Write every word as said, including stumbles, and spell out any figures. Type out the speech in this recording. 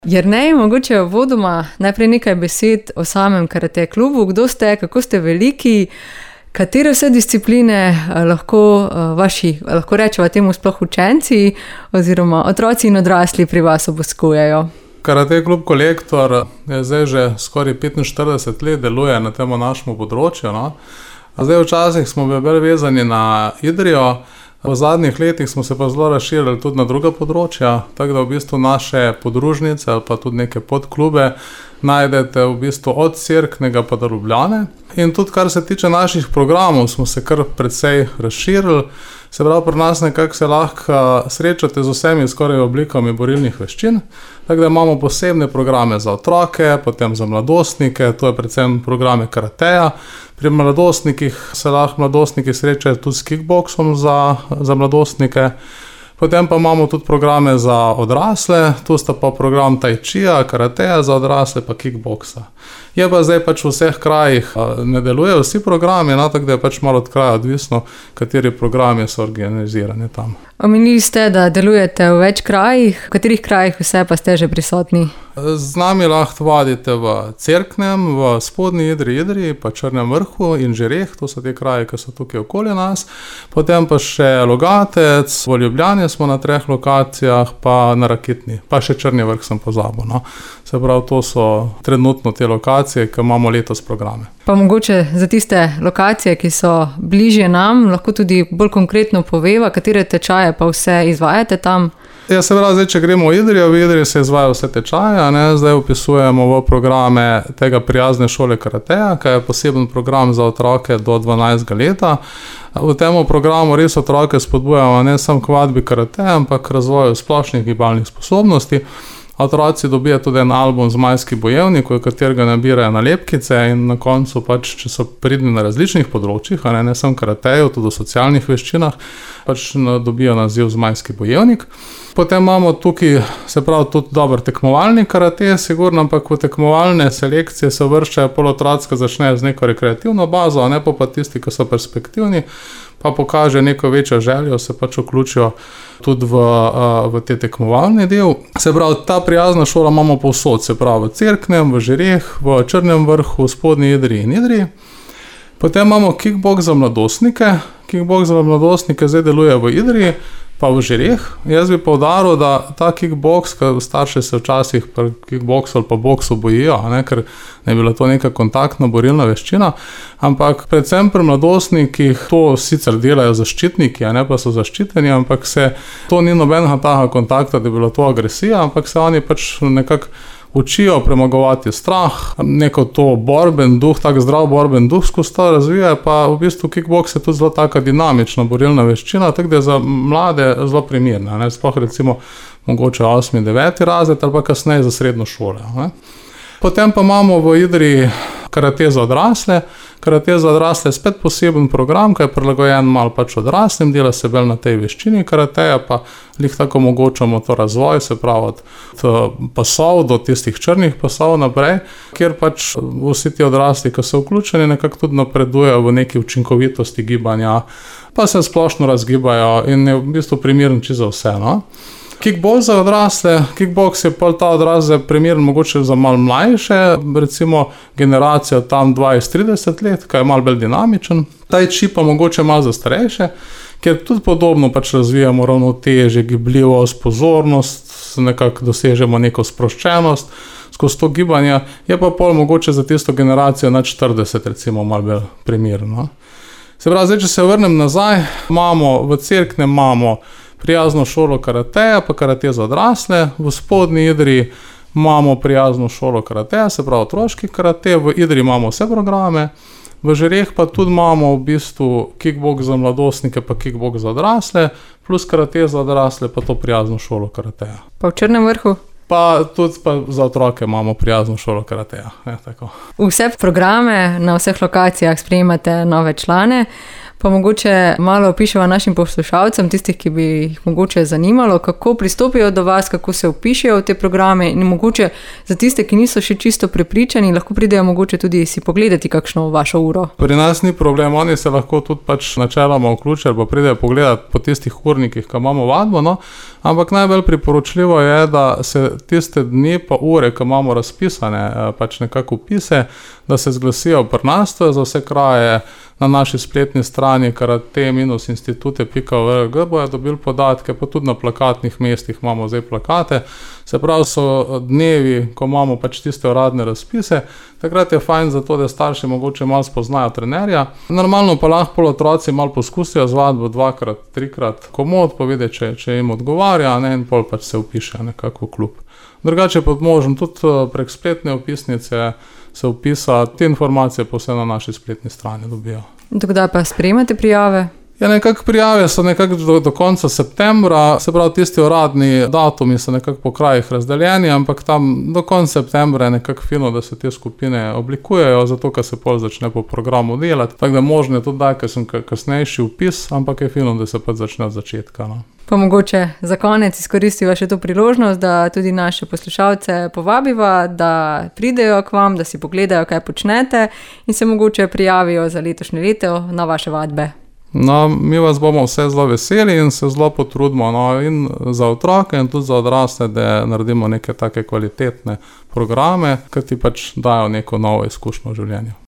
Jernej, mogoče uvodoma najprej nekaj besed o samem karate klubu. Kdo ste, kako ste veliki, katere vse discipline lahko vaši, lahko rečeva temu sploh učenci oziroma otroci in odrasli pri vas obiskujejo? Karate klub Kolektor je zdaj že skoraj petinštirideset let deluje na tem našem področju. No? Zdaj včasih smo bili bolj vezani na Idrijo, v zadnjih letih smo se pa zelo razširili tudi na druga področja, tako da v bistvu naše podružnice ali pa tudi neke podklube najdete v bistvu od Cerknega pa do Ljubljane. In tudi kar se tiče naših programov, smo se kar precej razširili. Se pravi, pri nas nekako se lahko srečate z vsemi skoraj oblikami borilnih veščin, tako da imamo posebne programe za otroke, potem za mladostnike, to je predvsem programe karateja. Pri mladostnikih se lahko mladostniki srečajo tudi s kickboksom za, za mladostnike. Potem pa imamo tudi programe za odrasle, tu sta pa program tai chia, karateja za odrasle pa kickboksa. Je pa zdaj pač v vseh krajih ne delujejo vsi programi, no, tako da je pač malo od kraja odvisno, kateri programi so organizirani tam. Omenili ste, da delujete v več krajih, v katerih krajih vse pa ste že prisotni? Z nami lahko vadite v Cerknem, v Spodnji Idri, Idri, pa Črnem Vrhu in Žireh, to so te kraji, ki so tukaj okoli nas. Potem pa še Logatec, v Ljubljani smo na treh lokacijah, pa na Rakitni, pa še Črni Vrh sem pozabil. No. Se pravi, to so trenutno te lokacije, ki imamo letos programe. Pa mogoče za tiste lokacije, ki so bližje nam, lahko tudi bolj konkretno poveva, katere tečaje pa vse izvajate tam? Ja, se pravi, zdaj, če gremo v Idrijo, v Idriji se izvajajo vse tečaje, ne? Zdaj upisujemo v programe tega prijazne šole karateja, ki je poseben program za otroke do dvanajstega leta. V tem programu res otroke spodbujamo ne samo k vadbi karateja, ampak k razvoju splošnih gibalnih sposobnosti. Otroci dobijo tudi en album Zmajski bojevnik, v katerega nabirajo nalepkice in na koncu pač, če so pridni na različnih področjih, a ne, ne samo karateju, tudi v socialnih veščinah, pač dobijo naziv Zmajski bojevnik. Potem imamo tukaj, se pravi, tudi dober tekmovalni karate, sigurno, ampak v tekmovalne selekcije se uvrščajo pol otroci, začnejo z neko rekreativno bazo, a ne pa tisti, ki so perspektivni, pa pokaže neko večjo željo, se pač vključijo tudi v, v te tekmovalni del. Se pravi, ta prijazna šola imamo povsod, se pravi v Cerknem, v Žireh, v Črnem Vrhu, Spodnji Idri in Idri. Potem imamo kickboks za mladostnike. Kickboks za mladostnike zdaj deluje v Idri, pa v Žireh. Jaz bi poudaril, da ta kickboks, ker starši se včasih pri kickboksu ali pa boksu bojijo, ne, ker ne bi bila to neka kontaktna borilna veščina, ampak predvsem pri mladostnikih to sicer delajo zaščitniki, a ne pa so zaščiteni, ampak se to ni nobenega taka kontakta, da bi bila to agresija, ampak se oni pač nekako učijo premagovati strah, neko to borben duh, tak zdrav borben duh skozi to razvija, pa v bistvu kickboks je tudi zelo taka dinamična borilna veščina, tako da je za mlade zelo primerna, ne, sploh recimo mogoče osmi, deveti razred ali pa kasneje za srednjo šolo. Ne. Potem pa imamo v Idri karate za odrasle. Karate za odrasle je spet poseben program, ki je prilagojen malo pač odraslim, dela se bolj na tej veščini karateja, pa lih tako omogočamo to razvoj, se pravi od pasov do tistih črnih pasov naprej, kjer pač vsi ti odrasli, ki so vključeni, nekako tudi napredujejo v neki učinkovitosti gibanja, pa se splošno razgibajo in je v bistvu primeren čisto za vse. No? Kickboks za odrasle, kickboks je pol ta odrasle primeren mogoče za malo mlajše, recimo generacijo tam dvajset trideset let, ki je malo bolj dinamičen. Tai chi pa mogoče malo za starejše, ker tudi podobno pač razvijamo ravnotežje, gibljivost, pozornost, nekako dosežemo neko sproščenost skozi to gibanje, je pa pol mogoče za tisto generacijo na štirideset recimo malo bolj primerno. Se pravi, zdaj, če se vrnem nazaj, imamo v Cerknem imamo prijazno šolo karateja, pa karate za odrasle. V Spodnji Idri imamo prijazno šolo karateja, se pravi otroški karate. V Idri imamo vse programe. V Žireh pa tudi imamo v bistvu kickboks za mladostnike, pa kickboks za odrasle, plus karate za odrasle, pa to prijazno šolo karateja. Pa v Črnem Vrhu? Pa tudi pa za otroke imamo prijazno šolo karateja. Ja, tako. Vse programe na vseh lokacijah sprejemate nove člane. Pa mogoče malo opiševa našim poslušalcem, tistih, ki bi jih mogoče zanimalo, kako pristopijo do vas, kako se vpišejo v te programe in mogoče za tiste, ki niso še čisto prepričani, lahko pridejo mogoče tudi si pogledati kakšno vašo uro. Pri nas ni problem, oni se lahko tudi pač načeloma vključijo, pa pridejo pogledati po tistih urnikih, ki imamo vadbo, no. Ampak najbolj priporočljivo je, da se tiste dni pa ure, ko imamo razpisane, pač nekako vpise, da se zglasijo pri nas, to je za vse kraje na naši spletni strani karate institute pika org bojo dobili podatke, pa tudi na plakatnih mestih imamo zdaj plakate. Se pravi, so dnevi, ko imamo pač tiste uradne razpise, takrat je fajn zato, da starši mogoče malo spoznajo trenerja. Normalno pa lahko otroci malo poskusijo z vadbo dvakrat, trikrat komod, povede, če, če jim odgovarja, ne, in pol pač se vpiše nekako v klub. Drugače pa možno tudi prek spletne vpisnice se vpisa, te informacije pa vse na naši spletni strani dobijo. Dokdaj pa sprejemate prijave? Ja, nekako prijave so nekako do, do konca septembra, se pravi, tisti uradni datumi so nekako po krajih razdeljeni, ampak tam do konca septembra je nekako fino, da se te skupine oblikujejo, zato ker se pol začne po programu delati. Tako da možno je tudi daj, ker sem kasnejši vpis, ampak je fino, da se pa začne od začetka. No. Pa mogoče za konec izkoristiva še to priložnost, da tudi naše poslušalce povabiva, da pridejo k vam, da si pogledajo, kaj počnete in se mogoče prijavijo za letošnje leto na vaše vadbe. No, mi vas bomo vse zelo veseli in se zelo potrudimo, no, in za otroke in tudi za odrasle, da naredimo neke take kvalitetne programe, ki ti pač dajo neko novo izkušnjo v življenju.